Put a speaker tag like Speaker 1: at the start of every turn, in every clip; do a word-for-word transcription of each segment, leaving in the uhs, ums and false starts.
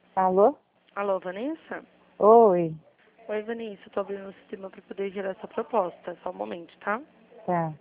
Speaker 1: Alô?
Speaker 2: Alô, Vanessa?
Speaker 1: Oi.
Speaker 2: Oi, Vanessa. Eu tô abrindo o sistema para poder gerar essa proposta. Só um momento, tá?
Speaker 1: Tá.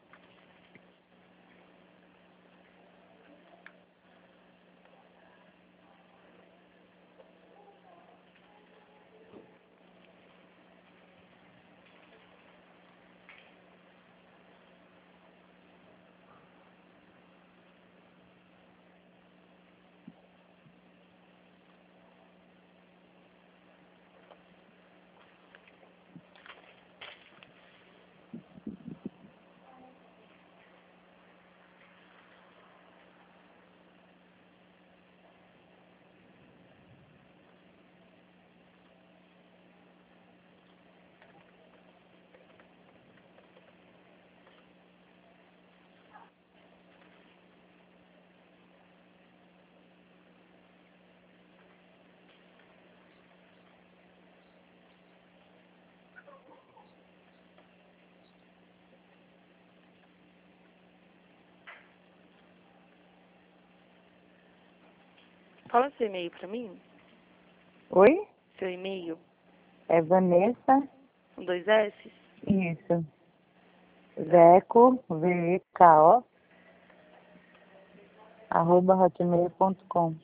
Speaker 2: Fala seu e-mail pra mim.
Speaker 1: Oi?
Speaker 2: Seu e-mail.
Speaker 1: É Vanessa?
Speaker 2: Com dois S?
Speaker 1: Isso. Veco, V E K O, arroba hotmail ponto com.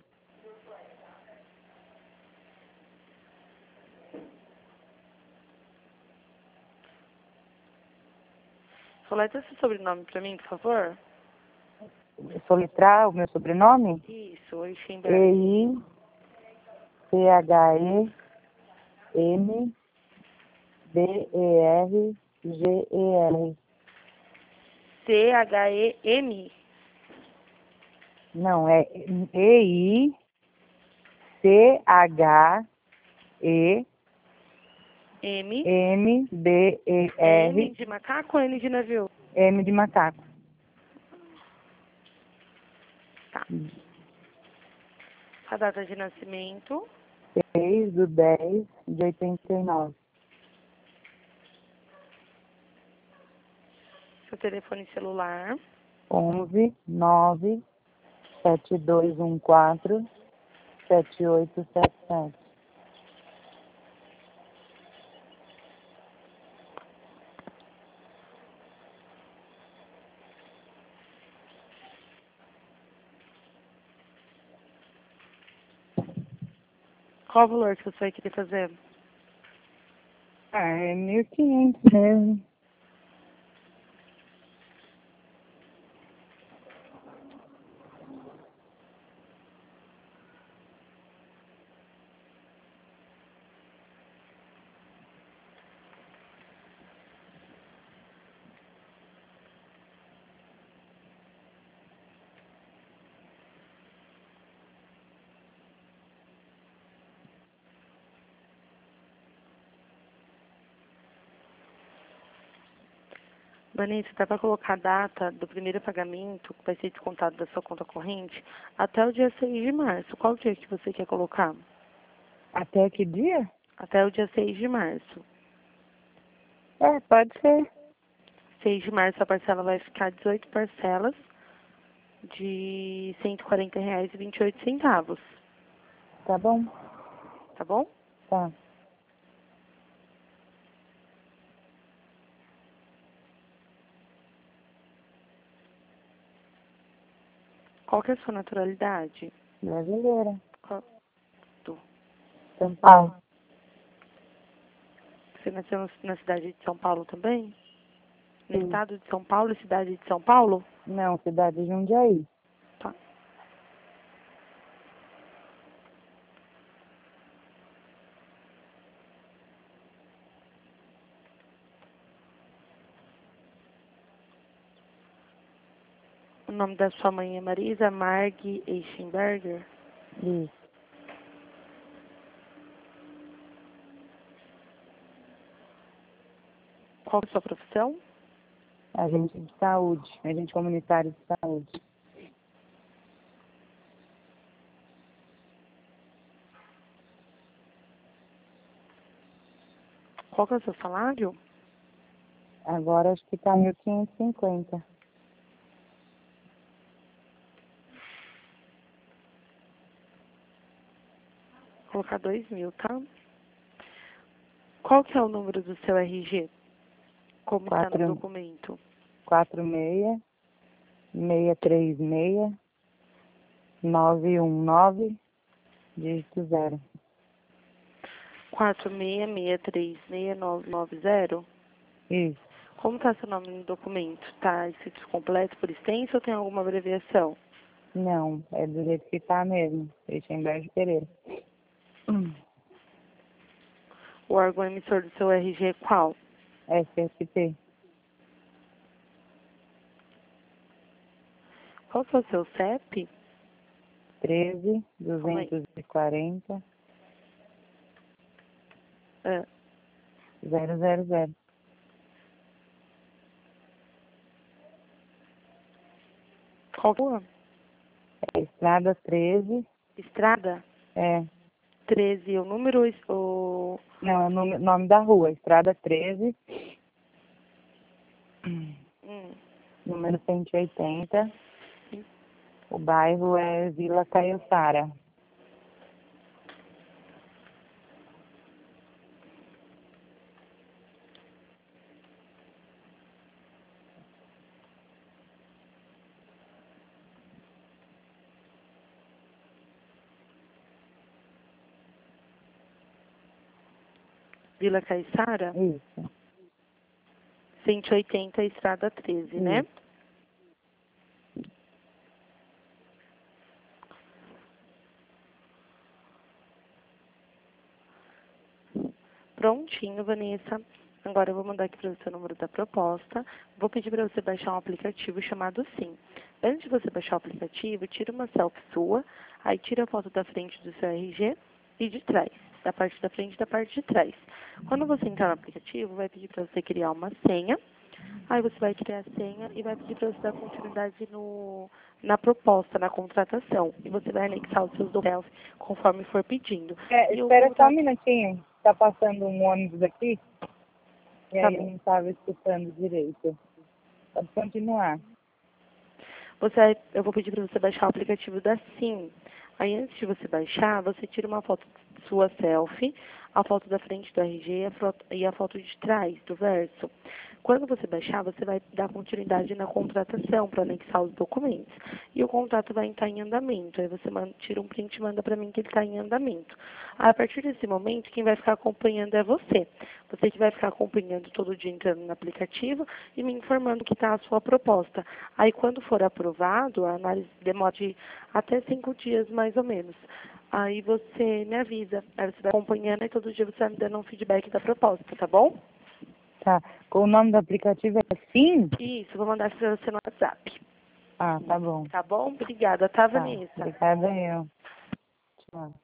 Speaker 2: Soleta seu sobrenome pra mim, por favor.
Speaker 1: Soletrar o meu sobrenome?
Speaker 2: Isso,
Speaker 1: E
Speaker 2: Eichenberg.
Speaker 1: I C H E M B E R G E R.
Speaker 2: C H E M?
Speaker 1: Não, é E I C H E
Speaker 2: M?
Speaker 1: M B E
Speaker 2: M
Speaker 1: R
Speaker 2: de macaco ou N de navio?
Speaker 1: M de macaco.
Speaker 2: Tá. A data de nascimento.
Speaker 1: seis do dez de oitenta e nove.
Speaker 2: Seu telefone celular.
Speaker 1: onze nove sete dois um quatro sete oito sete sete.
Speaker 2: Qual o valor que você vai querer fazer?
Speaker 1: Ah, é mil e quinhentos mesmo.
Speaker 2: Vanessa, dá para colocar a data do primeiro pagamento, que vai ser descontado da sua conta corrente, até o dia seis de março. Qual dia que você quer colocar?
Speaker 1: Até que dia?
Speaker 2: Até o dia seis de março.
Speaker 1: É, pode ser.
Speaker 2: seis de março a parcela vai ficar dezoito parcelas de cento e quarenta reais e vinte e oito centavos.
Speaker 1: Tá bom?
Speaker 2: Tá bom?
Speaker 1: Tá.
Speaker 2: Qual que é a sua naturalidade?
Speaker 1: Brasileira.
Speaker 2: Qual? Tu.
Speaker 1: São Paulo.
Speaker 2: Você nasceu na cidade de São Paulo também? No
Speaker 1: Sim.
Speaker 2: estado de São Paulo e cidade de São Paulo?
Speaker 1: Não, cidade de Jundiaí.
Speaker 2: Tá. O nome da sua mãe é Marisa Marg Eichenberger?
Speaker 1: Isso.
Speaker 2: Qual que é a sua profissão?
Speaker 1: Agente de saúde. Agente comunitário de saúde.
Speaker 2: Qual que é o seu salário?
Speaker 1: Agora acho que tá mil quinhentos e cinquenta.
Speaker 2: Vou colocar dois mil, tá? Qual que é o número do seu R G? Como está
Speaker 1: Quatro,
Speaker 2: no documento?
Speaker 1: quatro seis, seis três seis, nove um nove, dígito zero.
Speaker 2: quatro seis seis três seis nove nove zero?
Speaker 1: Isso.
Speaker 2: Como está seu nome no documento? Está escrito completo por extenso ou tem alguma abreviação?
Speaker 1: Não, é do jeito que tá mesmo. Lichtenberg Pereira.
Speaker 2: O órgão emissor do seu R G é qual?
Speaker 1: S S P.
Speaker 2: Qual que é o seu C E P?
Speaker 1: treze,
Speaker 2: Calma aí.
Speaker 1: duzentos e quarenta,
Speaker 2: Ah,
Speaker 1: zero zero zero.
Speaker 2: qual que é? o-
Speaker 1: É Estrada treze,
Speaker 2: Estrada?
Speaker 1: é,
Speaker 2: treze, o número ou...
Speaker 1: não, é o nome, nome da rua, Estrada treze,
Speaker 2: Hum,
Speaker 1: número cento e oitenta, o bairro é Vila Caiçara.
Speaker 2: Vila Caiçara?
Speaker 1: Isso,
Speaker 2: cento e oitenta, Estrada treze, né?
Speaker 1: isso.
Speaker 2: Prontinho, Vanessa. Agora eu vou mandar aqui para você o número da proposta. Vou pedir para você baixar um aplicativo chamado Sim. Antes de você baixar o aplicativo, tira uma selfie sua, aí tira a foto da frente do seu R G e de trás, da parte da frente e da parte de trás. Quando você entrar no aplicativo, vai pedir para você criar uma senha. Aí você vai criar a senha e vai pedir para você dar continuidade no, na proposta, na contratação. E você vai anexar os seus documentos conforme for pedindo.
Speaker 1: É,
Speaker 2: E o
Speaker 1: espera só um
Speaker 2: contato...
Speaker 1: minutinho, tá passando um ônibus aqui, e
Speaker 2: Tá
Speaker 1: aí eu
Speaker 2: bom.
Speaker 1: não estava escutando direito. Pode continuar.
Speaker 2: Você, eu vou pedir para você baixar o aplicativo da Sim. Aí, antes de você baixar, você tira uma foto sua selfie, a foto da frente do R G e a foto, e a foto de trás, do verso. Quando você baixar, você vai dar continuidade na contratação para anexar os documentos. E o contrato vai estar em andamento. Aí você manda, tira um print e manda para mim que ele está em andamento. Aí, a partir desse momento, quem vai ficar acompanhando é você. Você que vai ficar acompanhando todo dia entrando no aplicativo e me informando que está a sua proposta. Aí, quando for aprovado, a análise demora de até cinco dias, mais ou menos. Aí você me avisa. Aí você vai acompanhando e todo dia você vai me dando um feedback da proposta, tá bom?
Speaker 1: Tá. O nome do aplicativo é Sim?
Speaker 2: Isso, vou mandar para você no WhatsApp.
Speaker 1: Ah, tá bom.
Speaker 2: Tá bom? Obrigada, tá,
Speaker 1: Tá.
Speaker 2: Vanessa?
Speaker 1: Obrigada eu. Tchau.